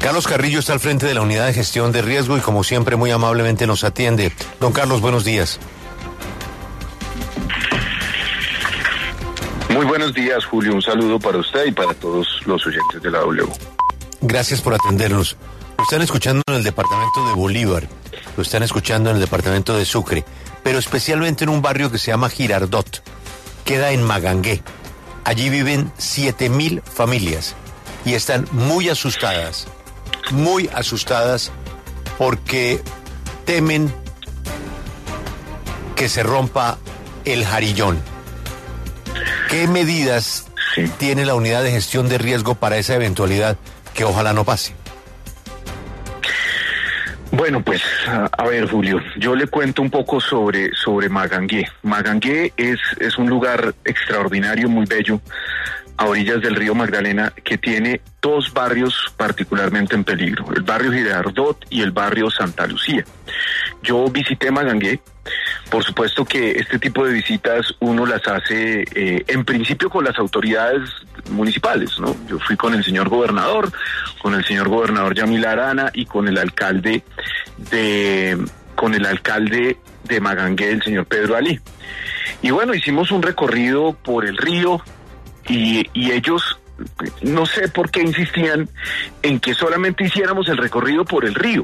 Carlos Carrillo está al frente de la Unidad de Gestión de Riesgo y como siempre muy amablemente nos atiende. Don Carlos, buenos días. Muy buenos días, Julio. Un saludo para usted y para todos los oyentes de la W. Gracias por atendernos. Lo están escuchando en el departamento de Bolívar, lo están escuchando en el departamento de Sucre, pero especialmente en un barrio que se llama Girardot. Queda en Magangué. Allí viven 7.000 familias y están muy asustadas porque temen que se rompa el jarillón. ¿Qué medidas tiene la Unidad de Gestión de Riesgo para esa eventualidad que ojalá no pase? Bueno, pues, a ver, Julio, yo le cuento un poco sobre Magangué. Magangué es un lugar extraordinario, muy bello, a orillas del río Magdalena, que tiene dos barrios particularmente en peligro, el barrio Girardot y el barrio Santa Lucía. Yo visité Magangué. Por supuesto que este tipo de visitas uno las hace en principio con las autoridades municipales, ¿no? Yo fui con el señor gobernador Yamil Arana y con el alcalde de Magangué, el señor Pedro Ali. Y bueno, hicimos un recorrido por el río y ellos no sé por qué insistían en que solamente hiciéramos el recorrido por el río.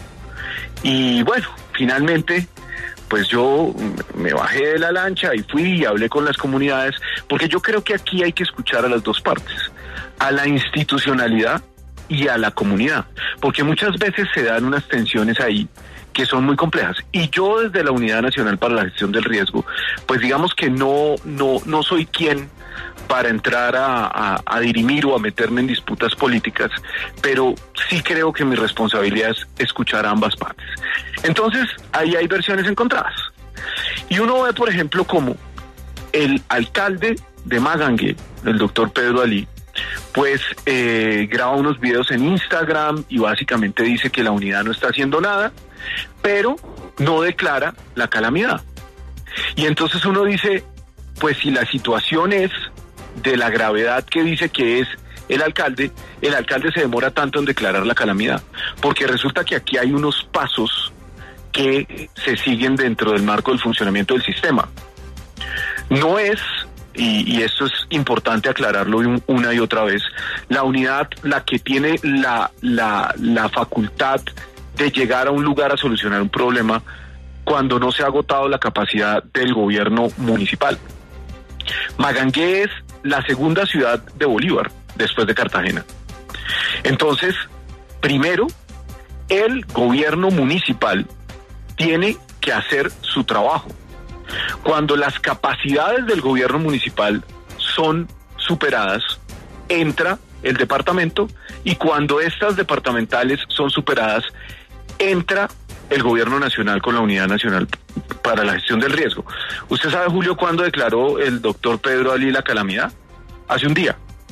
Y bueno, finalmente pues yo me bajé de la lancha y fui y hablé con las comunidades, porque yo creo que aquí hay que escuchar a las dos partes, a la institucionalidad y a la comunidad, porque muchas veces se dan unas tensiones ahí que son muy complejas. Y yo desde la Unidad Nacional para la Gestión del Riesgo, pues digamos que no soy quien para entrar a dirimir o a meterme en disputas políticas, pero sí creo que mi responsabilidad es escuchar a ambas partes. Entonces, ahí hay versiones encontradas. Y uno ve, por ejemplo, como el alcalde de Magangué, el doctor Pedro Ali, pues graba unos videos en Instagram y básicamente dice que la unidad no está haciendo nada, pero no declara la calamidad. Y entonces uno dice, pues si la situación es de la gravedad que dice que es el alcalde se demora tanto en declarar la calamidad, porque resulta que aquí hay unos pasos que se siguen dentro del marco del funcionamiento del sistema. No es, y esto es importante aclararlo una y otra vez, la unidad la que tiene la facultad de llegar a un lugar a solucionar un problema cuando no se ha agotado la capacidad del gobierno municipal. Magangué es la segunda ciudad de Bolívar, después de Cartagena. Entonces, primero, el gobierno municipal tiene que hacer su trabajo. Cuando las capacidades del gobierno municipal son superadas, entra el departamento, y cuando estas departamentales son superadas, entra el gobierno nacional con la Unidad Nacional para la Gestión del Riesgo. ¿Usted sabe, Julio, cuándo declaró el doctor Pedro Ali la calamidad? Hace un día.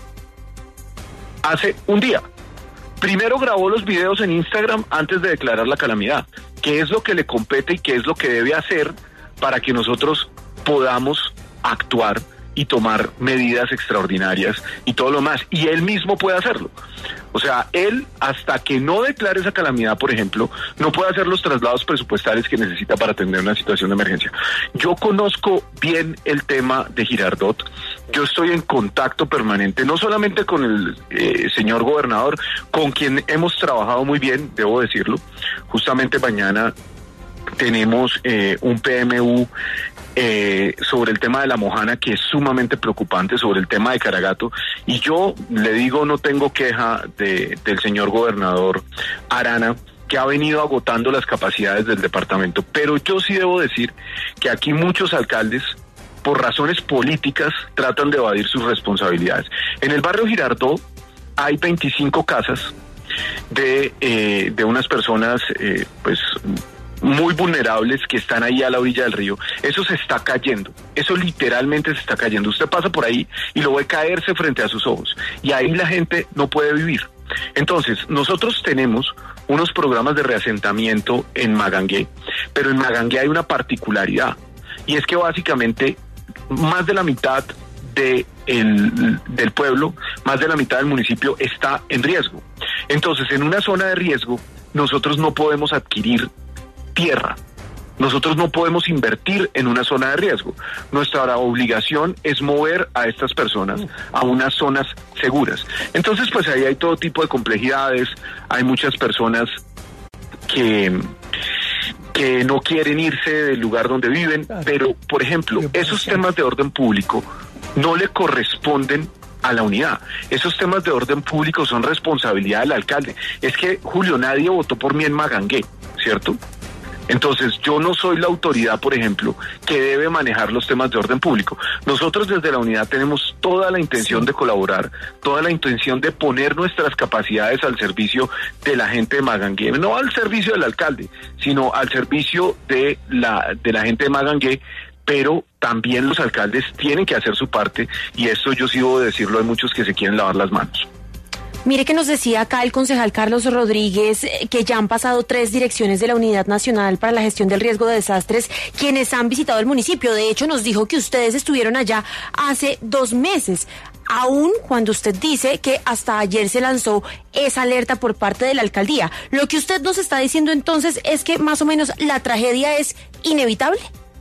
Primero grabó los videos en Instagram antes de declarar la calamidad. ¿Qué es lo que le compete y qué es lo que debe hacer para que nosotros podamos actuar y tomar medidas extraordinarias y todo lo más? Y él mismo puede hacerlo. O sea, él, hasta que no declare esa calamidad, por ejemplo, no puede hacer los traslados presupuestales que necesita para atender una situación de emergencia. Yo conozco bien el tema de Girardot. Yo estoy en contacto permanente, no solamente con el señor gobernador, con quien hemos trabajado muy bien, debo decirlo. Justamente mañana tenemos un PMU sobre el tema de la Mojana, que es sumamente preocupante, sobre el tema de Caragato, y yo le digo, no tengo queja del señor gobernador Arana, que ha venido agotando las capacidades del departamento, pero yo sí debo decir que aquí muchos alcaldes, por razones políticas, tratan de evadir sus responsabilidades. En el barrio Girardot hay 25 casas de unas personas pues muy vulnerables que están ahí a la orilla del río. Eso se está cayendo, eso literalmente se está cayendo. Usted pasa por ahí y lo ve caerse frente a sus ojos, y ahí la gente no puede vivir. Entonces, nosotros tenemos unos programas de reasentamiento en Magangué, pero en Magangué hay una particularidad, y es que básicamente más de la mitad del pueblo, más de la mitad del municipio está en riesgo. Entonces, en una zona de riesgo, nosotros no podemos adquirir tierra. Nosotros no podemos invertir en una zona de riesgo. Nuestra obligación es mover a estas personas a unas zonas seguras. Entonces, pues ahí hay todo tipo de complejidades. Hay muchas personas que no quieren irse del lugar donde viven, pero, por ejemplo, esos temas de orden público no le corresponden a la unidad. Esos temas de orden público son responsabilidad del alcalde. Es que, Julio, nadie votó por mí en Magangué, ¿cierto? Entonces, yo no soy la autoridad, por ejemplo, que debe manejar los temas de orden público. Nosotros desde la unidad tenemos toda la intención de colaborar, toda la intención de poner nuestras capacidades al servicio de la gente de Magangué, no al servicio del alcalde, sino al servicio de la gente de Magangué, pero también los alcaldes tienen que hacer su parte, y esto yo sí debo decirlo, hay muchos que se quieren lavar las manos. Mire que nos decía acá el concejal Carlos Rodríguez que ya han pasado 3 direcciones de la Unidad Nacional para la Gestión del Riesgo de Desastres quienes han visitado el municipio. De hecho, nos dijo que ustedes estuvieron allá hace 2 meses, aún cuando usted dice que hasta ayer se lanzó esa alerta por parte de la alcaldía. Lo que usted nos está diciendo entonces es que más o menos la tragedia es inevitable.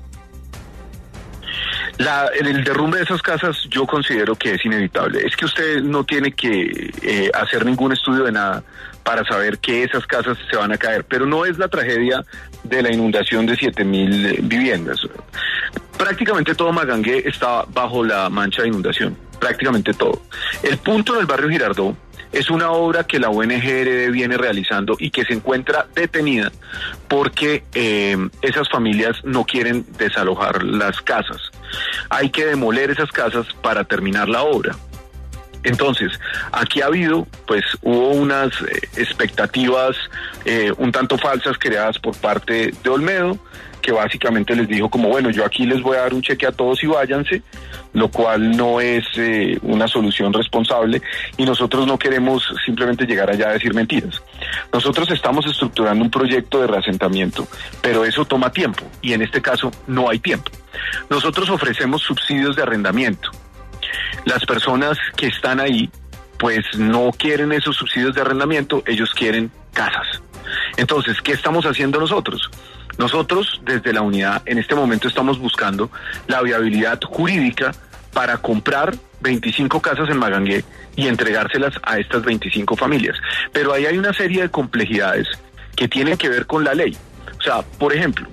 El derrumbe de esas casas yo considero que es inevitable. Es que usted no tiene que hacer ningún estudio de nada para saber que esas casas se van a caer, pero no es la tragedia de la inundación de 7.000 viviendas. Prácticamente todo Magangué está bajo la mancha de inundación, prácticamente todo. El punto en el barrio Girardot es una obra que la ONG viene realizando y que se encuentra detenida porque esas familias no quieren desalojar las casas. Hay que demoler esas casas para terminar la obra. Entonces, aquí hubo unas expectativas un tanto falsas creadas por parte de Olmedo, que básicamente les dijo como, bueno, yo aquí les voy a dar un cheque a todos y váyanse, lo cual no es una solución responsable, y nosotros no queremos simplemente llegar allá a decir mentiras. Nosotros estamos estructurando un proyecto de reasentamiento, pero eso toma tiempo, y en este caso no hay tiempo. Nosotros ofrecemos subsidios de arrendamiento. Las personas que están ahí, pues no quieren esos subsidios de arrendamiento, ellos quieren casas. Entonces, ¿qué estamos haciendo nosotros? Nosotros, desde la unidad, en este momento estamos buscando la viabilidad jurídica para comprar 25 casas en Magangué y entregárselas a estas 25 familias. Pero ahí hay una serie de complejidades que tienen que ver con la ley. O sea, por ejemplo,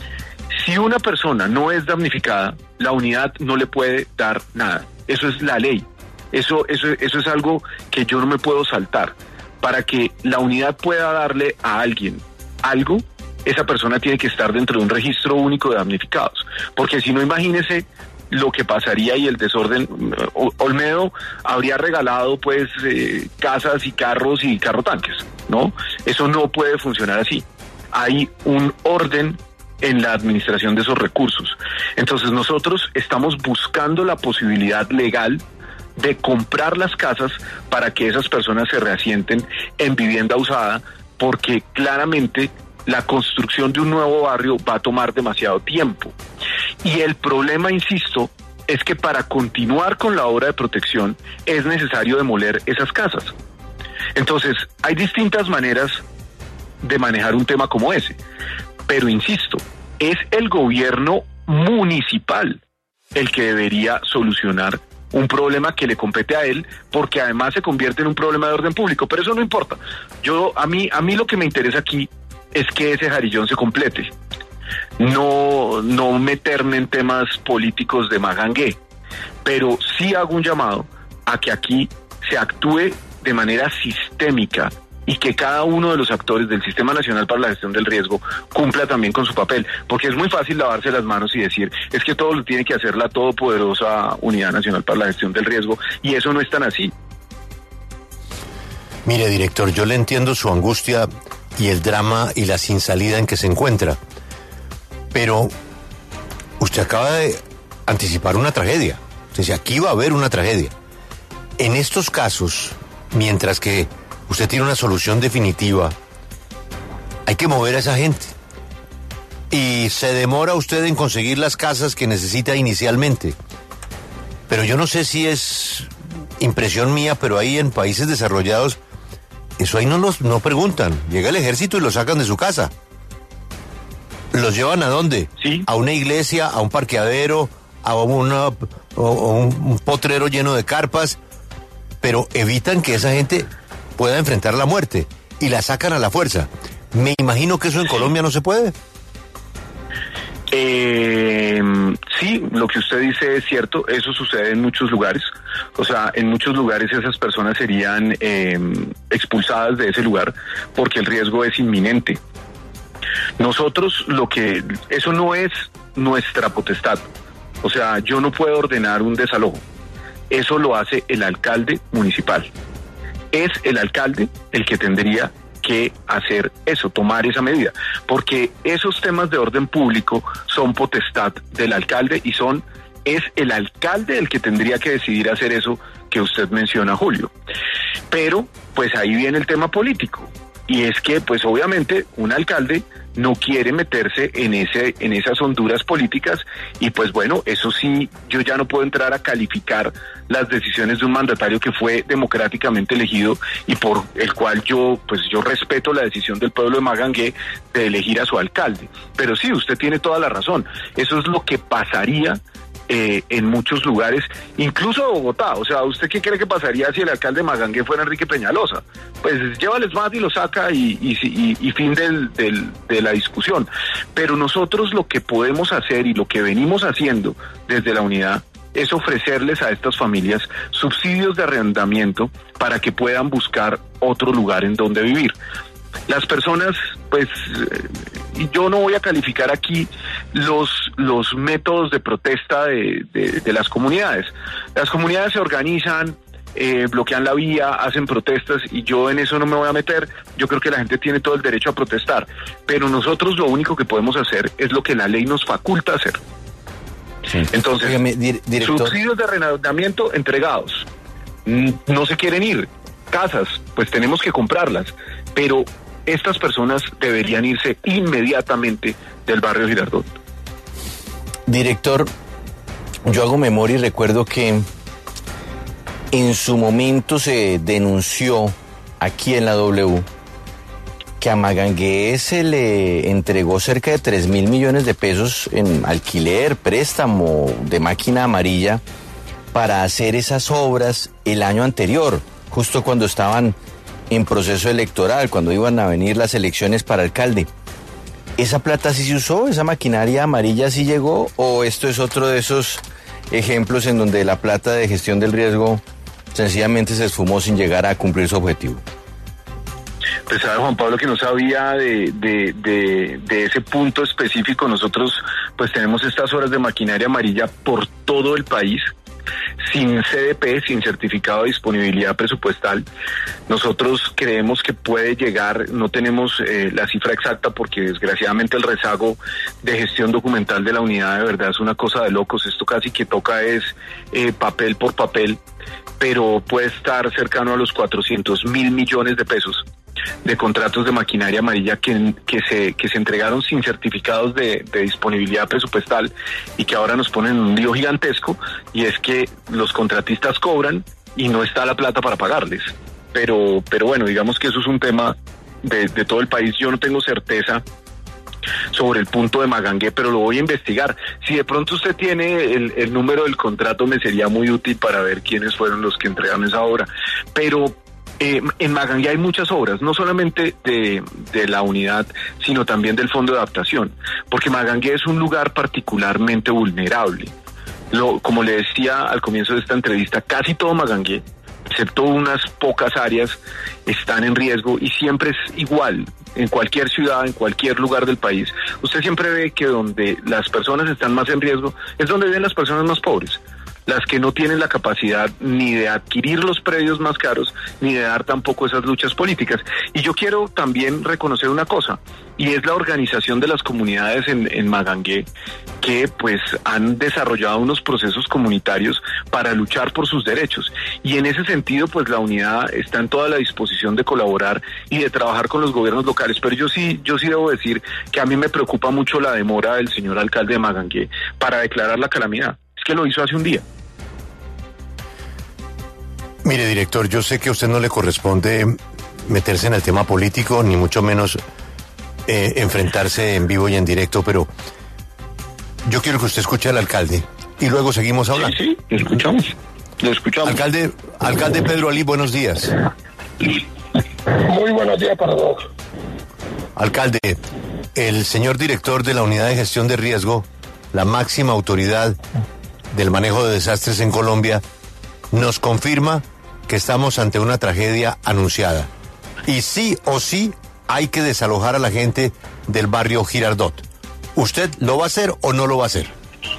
si una persona no es damnificada, la unidad no le puede dar nada. Eso es la ley. Eso es algo que yo no me puedo saltar. Para que la unidad pueda darle a alguien algo, esa persona tiene que estar dentro de un registro único de damnificados. Porque si no, imagínese lo que pasaría y el desorden. Olmedo habría regalado casas y carros y carrotanques, ¿no? Eso no puede funcionar así. Hay un orden en la administración de esos recursos. Entonces nosotros estamos buscando la posibilidad legal de comprar las casas para que esas personas se reasienten en vivienda usada, porque claramente la construcción de un nuevo barrio va a tomar demasiado tiempo. Y el problema, insisto, es que para continuar con la obra de protección es necesario demoler esas casas. Entonces, hay distintas maneras de manejar un tema como ese. Pero insisto, es el gobierno municipal el que debería solucionar un problema que le compete a él, porque además se convierte en un problema de orden público. Pero eso no importa. A mí lo que me interesa aquí es que ese jarillón se complete. No meterme en temas políticos de Magangué, pero sí hago un llamado a que aquí se actúe de manera sistémica y que cada uno de los actores del Sistema Nacional para la Gestión del Riesgo cumpla también con su papel, porque es muy fácil lavarse las manos y decir, es que todo lo tiene que hacer la todopoderosa Unidad Nacional para la Gestión del Riesgo, y eso no es tan así. Mire, director, yo le entiendo su angustia y el drama y la sin salida en que se encuentra, pero usted acaba de anticipar una tragedia. Entonces, aquí va a haber una tragedia. En estos casos, mientras que usted tiene una solución definitiva, hay que mover a esa gente. Y se demora usted en conseguir las casas que necesita inicialmente. Pero yo no sé si es impresión mía, pero ahí en países desarrollados eso ahí no preguntan. Llega el ejército y los sacan de su casa. ¿Los llevan a dónde? Sí. A una iglesia, a un parqueadero, a un potrero lleno de carpas, pero evitan que esa gente pueda enfrentar la muerte y la sacan a la fuerza. Me imagino que eso en Colombia no se puede. Sí, lo que usted dice es cierto, eso sucede en muchos lugares, o sea, en muchos lugares esas personas serían expulsadas de ese lugar porque el riesgo es inminente. Nosotros eso no es nuestra potestad, o sea, yo no puedo ordenar un desalojo, eso lo hace el alcalde municipal, es el alcalde el que tendría que hacer eso, tomar esa medida, porque esos temas de orden público son potestad del alcalde y es el alcalde el que tendría que decidir hacer eso que usted menciona, Julio. Pero, pues ahí viene el tema político, y es que, pues obviamente, un alcalde no quiere meterse en esas honduras políticas, y pues bueno, eso sí, yo ya no puedo entrar a calificar las decisiones de un mandatario que fue democráticamente elegido y por el cual yo respeto la decisión del pueblo de Magangué de elegir a su alcalde. Pero sí, usted tiene toda la razón, eso es lo que pasaría en muchos lugares, incluso Bogotá. O sea, ¿usted qué cree que pasaría si el alcalde de Magangué fuera Enrique Peñalosa? Pues llévales más y lo saca y fin de la discusión. Pero nosotros lo que podemos hacer y lo que venimos haciendo desde la unidad es ofrecerles a estas familias subsidios de arrendamiento para que puedan buscar otro lugar en donde vivir. Las personas, pues, yo no voy a calificar aquí los métodos de protesta de las comunidades. Las comunidades se organizan, bloquean la vía, hacen protestas, y yo en eso no me voy a meter. Yo creo que la gente tiene todo el derecho a protestar, pero nosotros lo único que podemos hacer es lo que la ley nos faculta hacer. Sí. Entonces, dígame, director, subsidios de arrendamiento entregados, no se quieren ir. Casas, pues tenemos que comprarlas, pero estas personas deberían irse inmediatamente del barrio Girardot. Director, yo hago memoria y recuerdo que en su momento se denunció aquí en la W que a Magangué se le entregó cerca de 3.000 millones de pesos en alquiler, préstamo de máquina amarilla para hacer esas obras el año anterior, justo cuando estaban en proceso electoral, cuando iban a venir las elecciones para alcalde. ¿Esa plata sí se usó? ¿Esa maquinaria amarilla sí llegó? ¿O esto es otro de esos ejemplos en donde la plata de gestión del riesgo sencillamente se esfumó sin llegar a cumplir su objetivo? Pues sabe Juan Pablo que no sabía de ese punto específico. Nosotros pues tenemos estas obras de maquinaria amarilla por todo el país, sin CDP, sin certificado de disponibilidad presupuestal. Nosotros creemos que puede llegar, no tenemos la cifra exacta porque desgraciadamente el rezago de gestión documental de la unidad de verdad es una cosa de locos. Esto casi que toca es papel por papel, pero puede estar cercano a los 400.000 millones de pesos de contratos de maquinaria amarilla que se entregaron sin certificados de disponibilidad presupuestal y que ahora nos ponen en un lío gigantesco, y es que los contratistas cobran y no está la plata para pagarles. Pero bueno, digamos que eso es un tema de todo el país. Yo no tengo certeza sobre el punto de Magangué, pero lo voy a investigar. Si de pronto usted tiene el número del contrato, me sería muy útil para ver quiénes fueron los que entregaron esa obra. Pero en Magangué hay muchas obras, no solamente de la unidad, sino también del Fondo de Adaptación, porque Magangué es un lugar particularmente vulnerable. Como le decía al comienzo de esta entrevista, casi todo Magangué, excepto unas pocas áreas, están en riesgo, y siempre es igual. En cualquier ciudad, en cualquier lugar del país, usted siempre ve que donde las personas están más en riesgo es donde viven las personas más pobres, las que no tienen la capacidad ni de adquirir los predios más caros, ni de dar tampoco esas luchas políticas. Y yo quiero también reconocer una cosa, y es la organización de las comunidades en Magangué, que pues han desarrollado unos procesos comunitarios para luchar por sus derechos. Y en ese sentido, pues la unidad está en toda la disposición de colaborar y de trabajar con los gobiernos locales. Pero yo sí debo decir que a mí me preocupa mucho la demora del señor alcalde de Magangué para declarar la calamidad. Es que lo hizo hace un día. Mire, director, yo sé que a usted no le corresponde meterse en el tema político, ni mucho menos enfrentarse en vivo y en directo, pero yo quiero que usted escuche al alcalde y luego seguimos hablando. Sí, lo escuchamos. Lo escuchamos. Alcalde Pedro Ali, buenos días. Muy buenos días para todos. Alcalde, el señor director de la Unidad de Gestión de Riesgo, la máxima autoridad del manejo de desastres en Colombia, nos confirma que estamos ante una tragedia anunciada. Y sí o sí hay que desalojar a la gente del barrio Girardot. ¿Usted lo va a hacer o no lo va a hacer?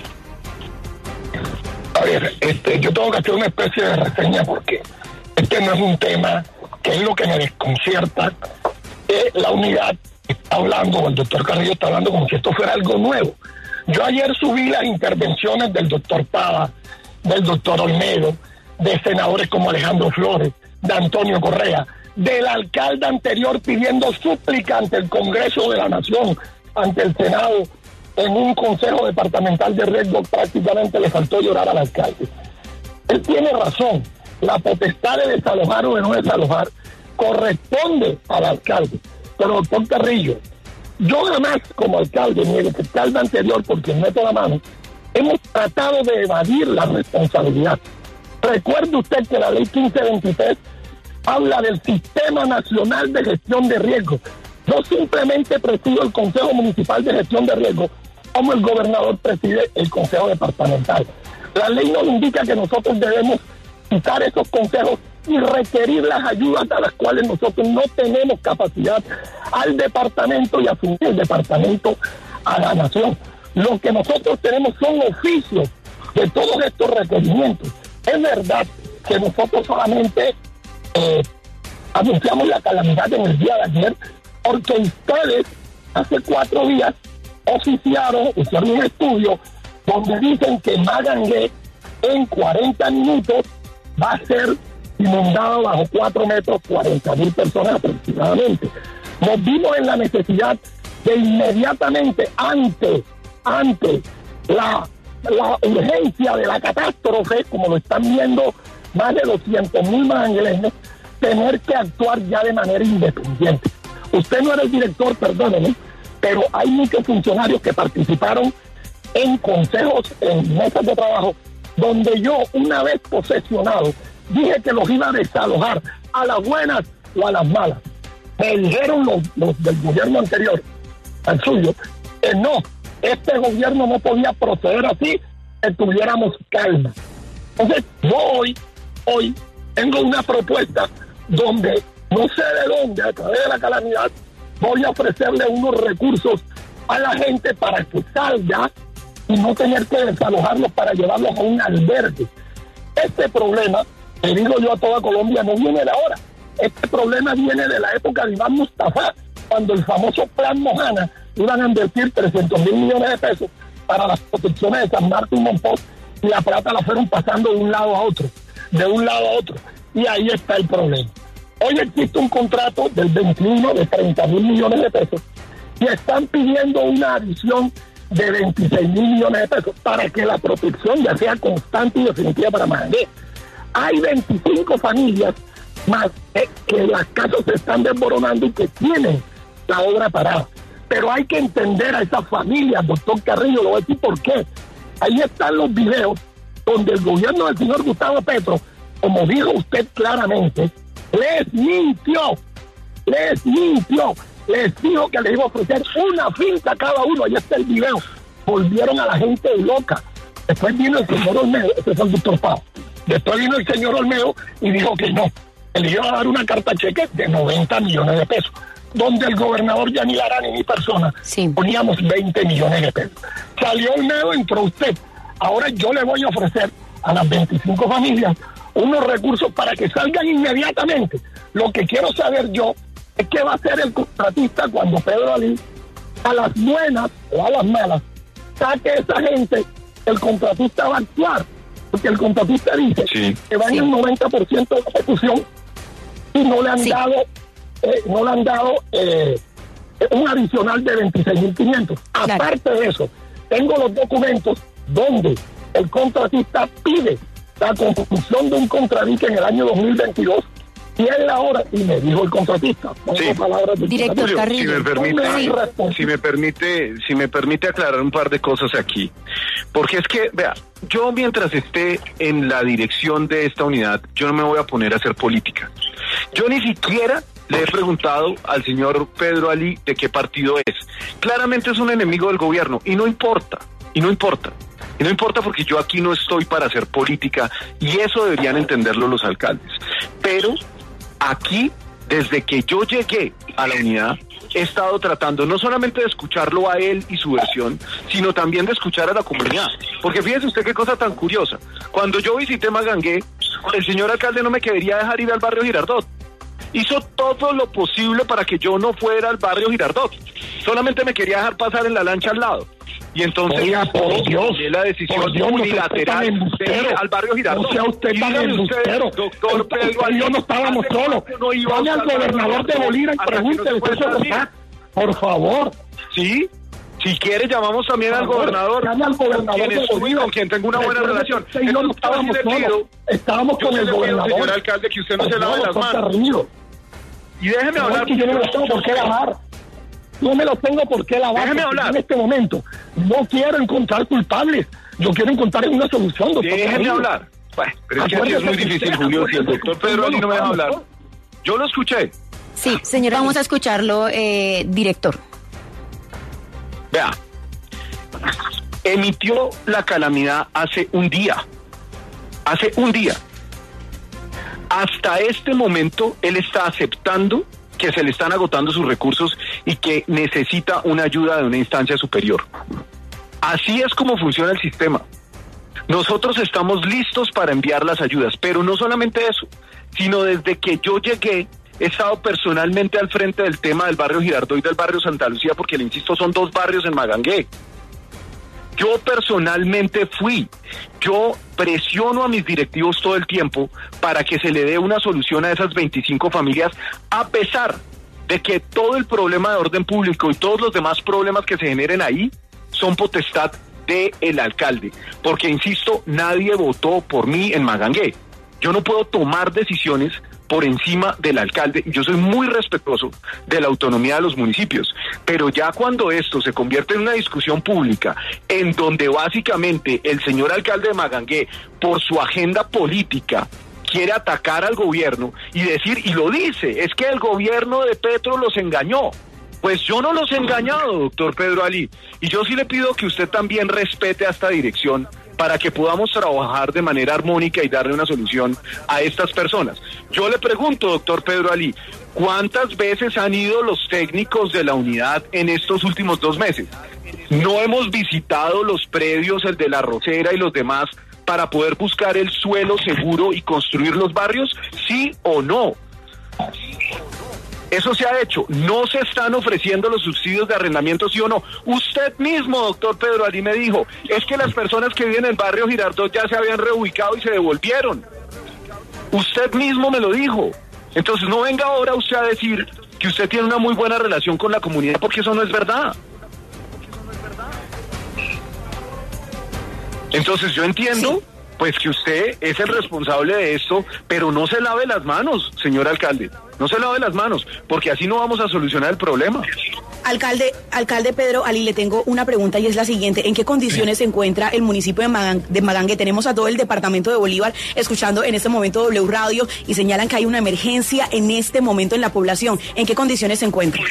A ver, yo tengo que hacer una especie de reseña porque no es un tema que es lo que me desconcierta. La unidad está hablando, o el doctor Carrillo está hablando como si esto fuera algo nuevo. Yo ayer subí las intervenciones del doctor Pava, del doctor Olmedo, de senadores como Alejandro Flores, de Antonio Correa, del alcalde anterior pidiendo súplica ante el Congreso de la Nación, ante el Senado, en un consejo departamental de riesgo. Prácticamente le faltó llorar al alcalde. Él tiene razón, la potestad de desalojar o de no desalojar corresponde al alcalde. Pero doctor Carrillo, yo jamás como alcalde, ni el alcalde anterior, por quien meto la mano, hemos tratado de evadir la responsabilidad. Recuerde usted que la ley 1523 habla del Sistema Nacional de Gestión de Riesgo. Yo simplemente presido el Consejo Municipal de Gestión de Riesgo, como el gobernador preside el Consejo Departamental. La ley nos indica que nosotros debemos citar esos consejos y requerir las ayudas a las cuales nosotros no tenemos capacidad al departamento y asumir el departamento a la nación. Lo que nosotros tenemos son oficios de todos estos requerimientos. Es verdad que nosotros solamente anunciamos la calamidad en el día de ayer porque ustedes hace 4 días hicieron un estudio donde dicen que Magangué en 40 minutos va a ser inundado bajo 4 metros, 40,000 personas aproximadamente. Nos vimos en la necesidad de inmediatamente, ante la urgencia de la catástrofe, como lo están viendo más de 200,000 magangueleños, tener que actuar ya de manera independiente. Usted no era el director, perdóneme, pero hay muchos funcionarios que participaron en consejos, en mesas de trabajo, donde yo, una vez posesionado, dije que los iba a desalojar a las buenas o a las malas. Me dijeron los del gobierno anterior, al suyo, que no, este gobierno no podía proceder así, que tuviéramos calma. Entonces, yo hoy tengo una propuesta donde, no sé de dónde, a través de la calamidad, voy a ofrecerle unos recursos a la gente para que salga y no tener que desalojarlos para llevarlos a un albergue. Este problema, le digo yo a toda Colombia, no viene de ahora. Este problema viene de la época de Iván Mustafa, cuando el famoso Plan Mojana iban a invertir 300,000 millones de pesos para las protecciones de San Martín y Monpós, y la plata la fueron pasando de un lado a otro. Y ahí está el problema. Hoy existe un contrato del 21 de 30,000 millones de pesos y están pidiendo una adición de 26,000 millones de pesos para que la protección ya sea constante y definitiva para Magangué. Hay 25 familias más que las casas se están desmoronando y que tienen la obra parada. Pero hay que entender a esas familias, doctor Carrillo, lo voy a decir por qué. Ahí están los videos donde el gobierno del señor Gustavo Petro, como dijo usted claramente, les mintió, les dijo que les iba a ofrecer una finca a cada uno. Ahí está el video. Volvieron a la gente loca. Después vino el señor Olmedo, ese fue el doctor Pau. Después vino el señor Olmedo y dijo que no, que le iba a dar una carta cheque de 90 millones de pesos, donde el gobernador Yanil Arana y mi persona poníamos 20 millones de pesos. Salió Olmedo, entró usted. Ahora yo le voy a ofrecer a las 25 familias unos recursos para que salgan inmediatamente. Lo que quiero saber yo es qué va a hacer el contratista cuando Pedro Ali, a las buenas o a las malas, saque a esa gente. El contratista va a actuar, porque el contratista dice que va en el 90% de ejecución y no le han dado un adicional de 26,500. Aparte de eso, tengo los documentos donde el contratista pide la construcción de un contradique en el año 2022 Y es la hora, y me dijo el contratista, Sí. Director Julio, Carrillo. si me permite aclarar un par de cosas aquí. Porque es que, vea, yo mientras esté en la dirección de esta unidad, yo no me voy a poner a hacer política. Yo ni siquiera le he preguntado al señor Pedro Ali de qué partido es. Claramente es un enemigo del gobierno, y no importa. Y no importa porque yo aquí no estoy para hacer política, y eso deberían entenderlo los alcaldes. Pero aquí, desde que yo llegué a la unidad, he estado tratando no solamente de escucharlo a él y su versión, sino también de escuchar a la comunidad. Porque fíjese usted qué cosa tan curiosa. Cuando yo visité Magangué, el señor alcalde no me quería dejar ir al barrio Girardot. Hizo todo lo posible para que yo no fuera al barrio Girardot. Solamente me quería dejar pasar en la lancha al lado. Y entonces Oiga, por Dios, la decisión unilateral de ir al barrio Girardot. O sea, usted tan embustero. Doctor Pedro Ali, yo no estábamos solos. Llame al gobernador de Bolívar y pregúntele qué eso está. Por favor. Sí, si quiere llamamos también al gobernador. Llame al gobernador de Bolívar. Con quien tengo una buena relación. Y yo no estábamos solos. Estábamos con el gobernador. Señor alcalde, que usted no se lave las manos. Y déjeme hablar. Yo no me lo tengo por qué lavar. No me lo tengo por qué lavar. Déjeme hablar. En este momento no quiero encontrar culpables. Yo quiero encontrar una solución, doctor. Déjeme hablar. Bueno, pero es que así es muy difícil, Julio. Si el doctor Pedro Ali no me deja hablar. Yo lo escuché. Sí, señora, vamos a escucharlo, director. Vea, emitió la calamidad hace un día. Hasta este momento, él está aceptando que se le están agotando sus recursos y que necesita una ayuda de una instancia superior. Así es como funciona el sistema. Nosotros estamos listos para enviar las ayudas, pero no solamente eso, sino desde que yo llegué, he estado personalmente al frente del tema del barrio Girardot y del barrio Santa Lucía, porque le insisto, son dos barrios en Magangué. Yo personalmente yo presiono a mis directivos todo el tiempo para que se le dé una solución a esas 25 familias, a pesar de que todo el problema de orden público y todos los demás problemas que se generen ahí son potestad del alcalde. Porque, insisto, nadie votó por mí en Magangué. Yo no puedo tomar decisiones por encima del alcalde, y yo soy muy respetuoso de la autonomía de los municipios, pero ya cuando esto se convierte en una discusión pública, en donde básicamente el señor alcalde de Magangué, por su agenda política, quiere atacar al gobierno y decir, y lo dice, es que el gobierno de Petro los engañó. Pues yo no los he engañado, doctor Pedro Ali, y yo sí le pido que usted también respete a esta dirección para que podamos trabajar de manera armónica y darle una solución a estas personas. Yo le pregunto, doctor Pedro Ali, ¿cuántas veces han ido los técnicos de la unidad en estos últimos 2 meses? ¿No hemos visitado los predios, el de La Rosera y los demás, para poder buscar el suelo seguro y construir los barrios? ¿Sí o no? Eso se ha hecho. No se están ofreciendo los subsidios de arrendamiento, ¿sí o no? Usted mismo, doctor Pedro Ali, me dijo, es que las personas que viven en el barrio Girardot ya se habían reubicado y se devolvieron. Usted mismo me lo dijo. Entonces no venga ahora usted a decir que usted tiene una muy buena relación con la comunidad, porque eso no es verdad. Entonces yo entiendo, pues, que usted es el responsable de esto, pero no se lave las manos, señor alcalde. No se lave las manos, porque así no vamos a solucionar el problema. Alcalde Pedro Ali, le tengo una pregunta y es la siguiente. ¿En qué condiciones se encuentra el municipio de Magangué? Tenemos a todo el departamento de Bolívar escuchando en este momento W Radio y señalan que hay una emergencia en este momento en la población. ¿En qué condiciones se encuentra?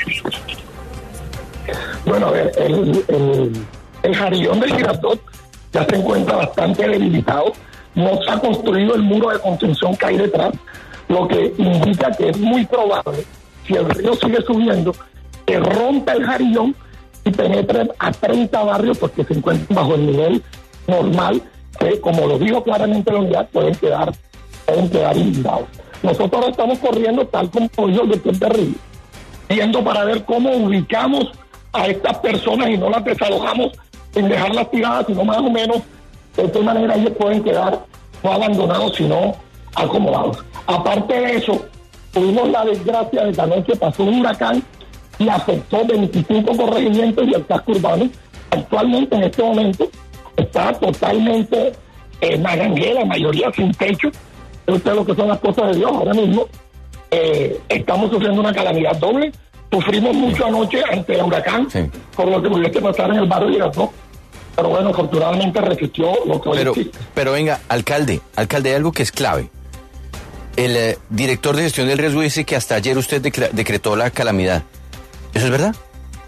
Bueno, a ver, el jarillón del Girardot ya se encuentra bastante debilitado. No se ha construido el muro de contención que hay detrás, lo que indica que es muy probable, si el río sigue subiendo, que rompa el jarillón y penetre a 30 barrios, porque se encuentran bajo el nivel normal, que, como lo dijo claramente la unidad, pueden quedar inundados. Nosotros estamos corriendo, tal como dijo el doctor Berrillo, viendo para ver cómo ubicamos a estas personas y no las desalojamos en dejarlas tiradas, sino más o menos de qué manera ellos pueden quedar no abandonados, sino acomodados. Aparte de eso, tuvimos la desgracia de que anoche pasó un huracán y afectó 25 corregimientos y el casco urbano. Actualmente, en este momento, está totalmente Magangué, la mayoría sin techo. Ustedes lo que son las cosas de Dios ahora mismo. estamos sufriendo una calamidad doble. Sufrimos mucho anoche ante el huracán, por lo que pudiese pasar en el barrio Girardot. Pero bueno, afortunadamente resistió lo que hoy existe. Pero venga, alcalde, hay algo que es clave. El director de gestión del riesgo dice que hasta ayer usted decretó la calamidad. ¿Eso es verdad?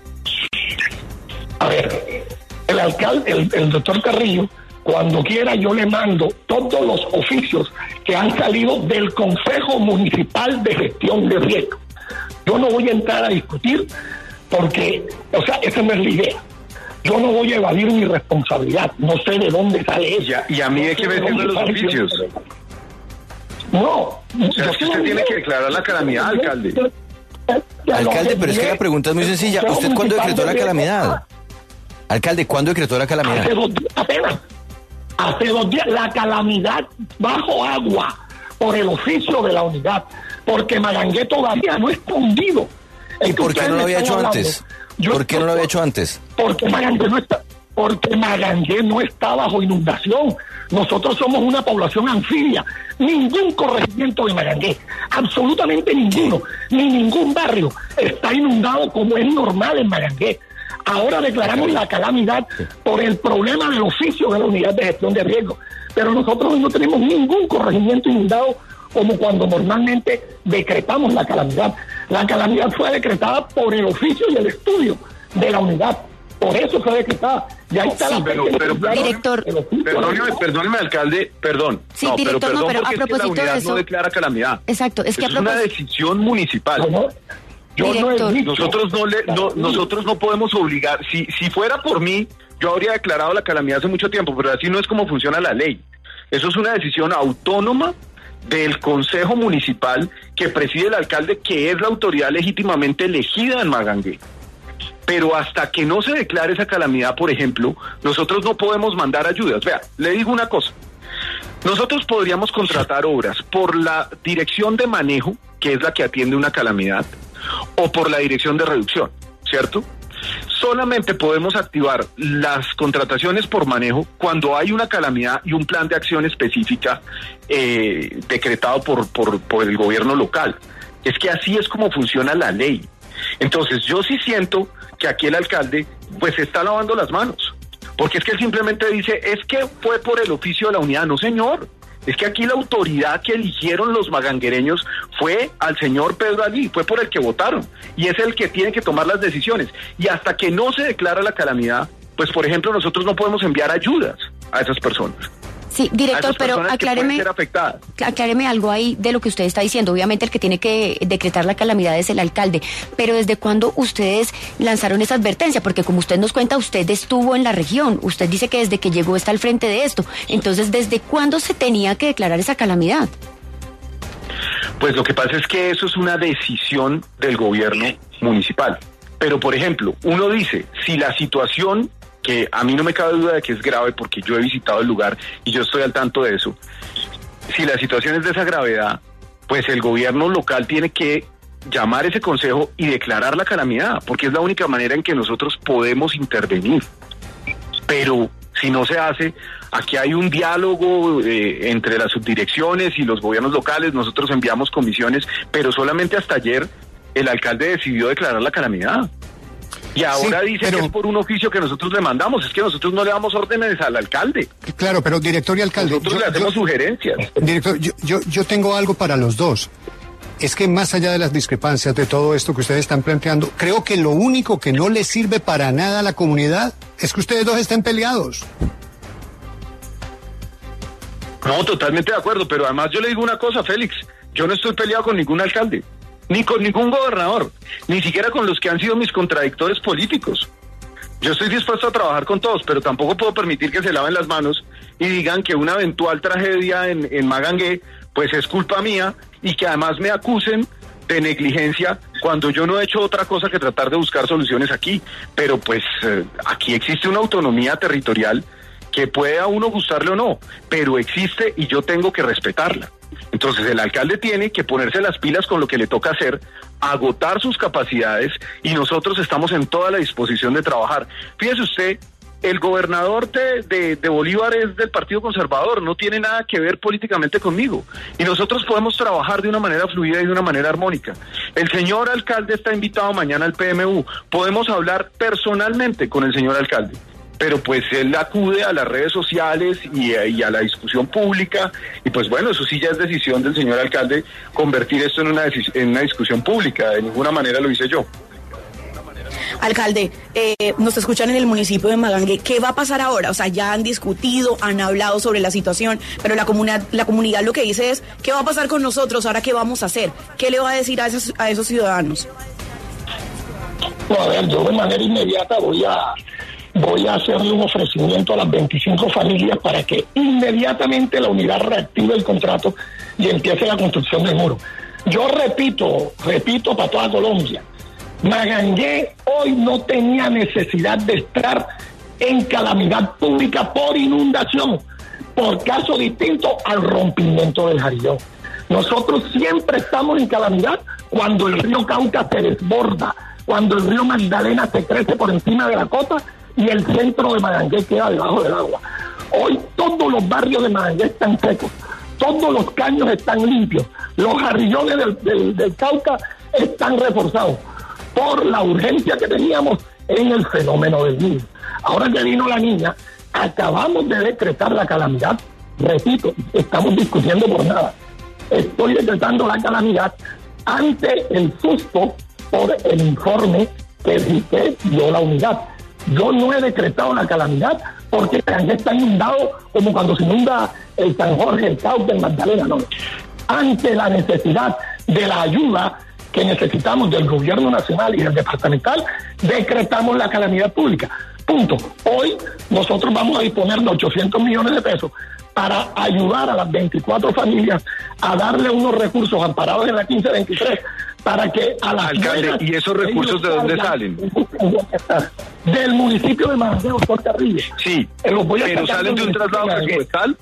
A ver, el alcalde, el doctor Carrillo, cuando quiera yo le mando todos los oficios que han salido del Consejo Municipal de Gestión de Riesgo. Yo no voy a entrar a discutir porque, esa no es la idea. Yo no voy a evadir mi responsabilidad. No sé de dónde sale ella. ¿Y a mí de qué me sirven los oficios? No. O sea, es que usted tiene que declarar la calamidad, alcalde. Alcalde, pero es que la pregunta es muy sencilla. ¿Usted cuándo decretó la calamidad? Alcalde, ¿cuándo decretó la calamidad? Hace 2 días apenas. Hace 2 días. La calamidad bajo agua por el oficio de la unidad. Porque Magangué todavía no está hundido. ¿Y por qué no lo había hecho antes? ¿Por qué no lo había hecho antes? Porque Magangué no está bajo inundación. Nosotros somos una población anfibia. Ningún corregimiento de Magangué, absolutamente ninguno, ni ningún barrio está inundado como es normal en Magangué. Ahora declaramos la calamidad por el problema del oficio de la unidad de gestión de riesgo. Pero nosotros no tenemos ningún corregimiento inundado como cuando normalmente decretamos la calamidad. La calamidad fue decretada por el oficio y el estudio de la unidad. Por eso fue decretada. Ya está director. Perdóneme, alcalde, perdón. Sí, no, director, pero pero a porque propósito es que la unidad de eso... no declara calamidad. Exacto, es que es una decisión municipal. Nosotros no podemos obligar. Si fuera por mí, yo habría declarado la calamidad hace mucho tiempo, pero así no es como funciona la ley. Eso es una decisión autónoma del Consejo Municipal que preside el alcalde, que es la autoridad legítimamente elegida en Magangué. Pero hasta que no se declare esa calamidad, por ejemplo, nosotros no podemos mandar ayudas. Vea, le digo una cosa. Nosotros podríamos contratar obras por la dirección de manejo, que es la que atiende una calamidad, o por la dirección de reducción, ¿cierto? Solamente podemos activar las contrataciones por manejo cuando hay una calamidad y un plan de acción específica decretado por el gobierno local. Es que así es como funciona la ley. Entonces yo sí siento que aquí el alcalde pues está lavando las manos, porque es que él simplemente dice, es que fue por el oficio de la unidad. No, señor. Es que aquí la autoridad que eligieron los maganguereños fue al señor Pedro Alí, fue por el que votaron, y es el que tiene que tomar las decisiones. Y hasta que no se declara la calamidad, pues por ejemplo nosotros no podemos enviar ayudas a esas personas. Sí, director, pero acláreme algo ahí de lo que usted está diciendo. Obviamente el que tiene que decretar la calamidad es el alcalde, pero ¿desde cuándo ustedes lanzaron esa advertencia? Porque como usted nos cuenta, usted estuvo en la región, usted dice que desde que llegó está al frente de esto. Entonces, ¿desde cuándo se tenía que declarar esa calamidad? Pues lo que pasa es que eso es una decisión del gobierno municipal. Pero, por ejemplo, uno dice, si la situación, que a mí no me cabe duda de que es grave porque yo he visitado el lugar y yo estoy al tanto de eso, si la situación es de esa gravedad, pues el gobierno local tiene que llamar a ese consejo y declarar la calamidad, porque es la única manera en que nosotros podemos intervenir. Pero si no se hace, aquí hay un diálogo entre las subdirecciones y los gobiernos locales. Nosotros enviamos comisiones, pero solamente hasta ayer el alcalde decidió declarar la calamidad. Y ahora sí, dice que es por un oficio que nosotros le mandamos. Es que nosotros no le damos órdenes al alcalde. Claro, pero director y alcalde... Nosotros le hacemos sugerencias. Director, yo tengo algo para los dos. Es que más allá de las discrepancias de todo esto que ustedes están planteando, creo que lo único que no les sirve para nada a la comunidad es que ustedes dos estén peleados. No, totalmente de acuerdo, pero además yo le digo una cosa, Félix. Yo no estoy peleado con ningún alcalde, ni con ningún gobernador, ni siquiera con los que han sido mis contradictores políticos. Yo estoy dispuesto a trabajar con todos, pero tampoco puedo permitir que se laven las manos y digan que una eventual tragedia en Magangué, pues es culpa mía, y que además me acusen de negligencia cuando yo no he hecho otra cosa que tratar de buscar soluciones aquí. Pero pues aquí existe una autonomía territorial que puede a uno gustarle o no, pero existe y yo tengo que respetarla. Entonces el alcalde tiene que ponerse las pilas con lo que le toca hacer, agotar sus capacidades, y nosotros estamos en toda la disposición de trabajar. Fíjese usted el gobernador de Bolívar es del Partido Conservador, no tiene nada que ver políticamente conmigo. Y nosotros podemos trabajar de una manera fluida y de una manera armónica. El señor alcalde está invitado mañana al PMU. Podemos hablar personalmente con el señor alcalde. Pero pues él acude a las redes sociales y a la discusión pública, y pues bueno, eso sí ya es decisión del señor alcalde convertir esto en una discusión pública. De ninguna manera lo hice yo. Alcalde, nos escuchan en el municipio de Magangué. ¿Qué va a pasar ahora? O sea, ya han discutido, han hablado sobre la situación, pero la comunidad lo que dice es, ¿qué va a pasar con nosotros? ¿Ahora qué vamos a hacer? ¿Qué le va a decir a esos ciudadanos? No, a ver, yo de manera inmediata voy a hacerle un ofrecimiento a las 25 familias para que inmediatamente la unidad reactive el contrato y empiece la construcción del muro. Yo repito para toda Colombia, Magangué hoy no tenía necesidad de estar en calamidad pública por inundación, por caso distinto al rompimiento del Jarillón. Nosotros siempre estamos en calamidad cuando el río Cauca se desborda, cuando el río Magdalena se crece por encima de la costa y el centro de Magangué queda debajo del agua. Hoy todos los barrios de Magangué están secos, todos los caños están limpios, los jarrillones del Cauca están reforzados por la urgencia que teníamos en el fenómeno del niño. Ahora que vino la niña, acabamos de decretar la calamidad. Repito, estamos discutiendo por nada. Estoy decretando la calamidad ante el susto por el informe que dio la unidad. Yo no he decretado la calamidad porque Magangué está inundado como cuando se inunda el San Jorge, el Cauca, el Magdalena, no. Ante la necesidad de la ayuda que necesitamos del gobierno nacional y del departamental, decretamos la calamidad pública. Punto. Hoy nosotros vamos a disponer de 800 millones de pesos para ayudar a las 24 familias a darle unos recursos amparados en la 1523 para que a las alcalde, buenas, ¿y esos recursos de dónde salen? Del municipio de Magangué, doctor Carrillo. Sí, pero salen de un traslado presupuestal.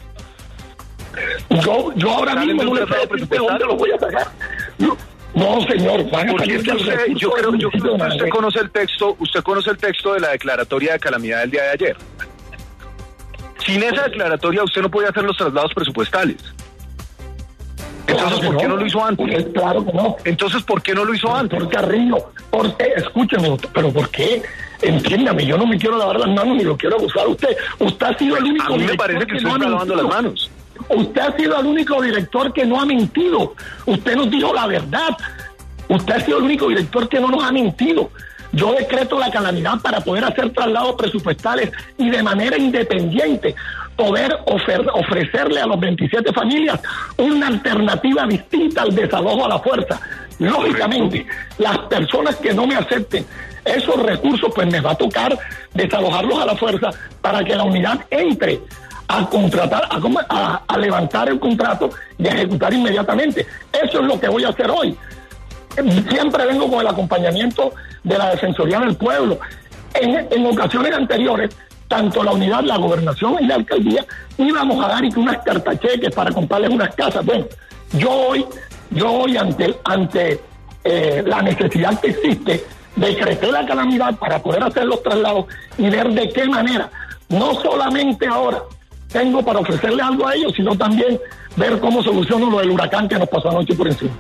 Yo ahora mismo no le sé decir de dónde los voy a sacar. No, señor, van a salir del recurso. Yo creo que usted conoce el texto de la declaratoria de calamidad del día de ayer. Sin esa declaratoria usted no podía hacer los traslados presupuestales. Entonces, Claro, ¿por qué no lo hizo antes? Pues, claro que no. Entonces, ¿por qué no lo hizo antes? Doctor Carrillo, escúcheme, pero ¿por qué? Entiéndame, yo no me quiero lavar las manos ni lo quiero acusar a usted. Usted ha sido el único. A mí me parece que usted está lavando las manos. Usted ha sido el único director que no ha mentido. Usted nos dijo la verdad. Usted ha sido el único director que no nos ha mentido. Yo decreto la calamidad para poder hacer traslados presupuestales y de manera independiente poder ofrecerle a los 27 familias una alternativa distinta al desalojo a la fuerza. Lógicamente, las personas que no me acepten esos recursos, pues me va a tocar desalojarlos a la fuerza para que la unidad entre a contratar, a levantar el contrato y a ejecutar inmediatamente. Eso es lo que voy a hacer hoy. Siempre vengo con el acompañamiento de la Defensoría del Pueblo. En ocasiones anteriores, tanto la unidad, la gobernación y la alcaldía íbamos a dar unas cartacheques para comprarles unas casas. Bueno, yo hoy ante la necesidad que existe, decreté la calamidad para poder hacer los traslados y ver de qué manera, no solamente ahora tengo para ofrecerle algo a ellos, sino también ver cómo soluciono lo del huracán que nos pasó anoche por encima.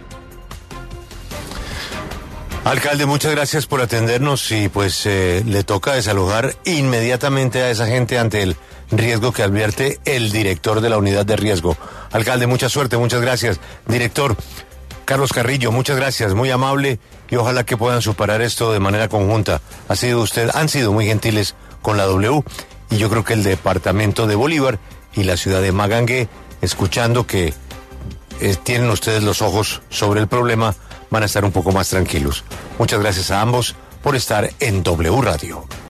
Alcalde, muchas gracias por atendernos y pues le toca desalojar inmediatamente a esa gente ante el riesgo que advierte el director de la unidad de riesgo. Alcalde, mucha suerte, muchas gracias. Director Carlos Carrillo, muchas gracias, muy amable y ojalá que puedan superar esto de manera conjunta. Han sido muy gentiles con la W y yo creo que el departamento de Bolívar y la ciudad de Magangué, escuchando que tienen ustedes los ojos sobre el problema, van a estar un poco más tranquilos. Muchas gracias a ambos por estar en W Radio.